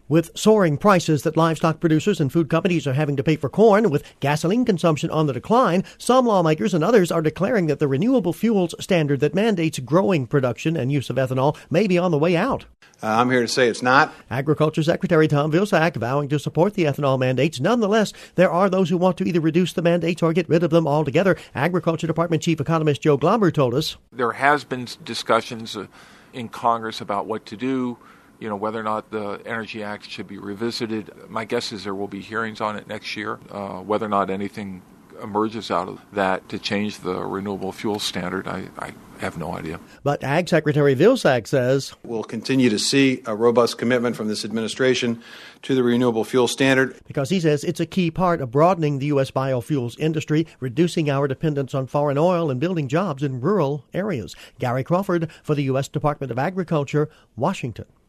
With soaring prices that livestock producers and food companies are having to pay for corn, with gasoline consumption on the decline, some lawmakers and others are declaring that the renewable fuels standard that mandates growing production and use of ethanol may be on the way out. I'm here to say it's not. Agriculture Secretary Tom Vilsack vowing to support the ethanol mandates. Nonetheless, there are those who want to either reduce the mandates or get rid of them altogether. Agriculture Department Chief Economist Joe Glauber told us. There has been discussions in Congress about what to do, whether or not the Energy Act should be revisited. My guess is there will be hearings on it next year, whether or not anything emerges out of that to change the renewable fuel standard. I have no idea. But Ag Secretary Vilsack says we'll continue to see a robust commitment from this administration to the renewable fuel standard. Because he says it's a key part of broadening the U.S. biofuels industry, reducing our dependence on foreign oil and building jobs in rural areas. Gary Crawford for the U.S. Department of Agriculture, Washington.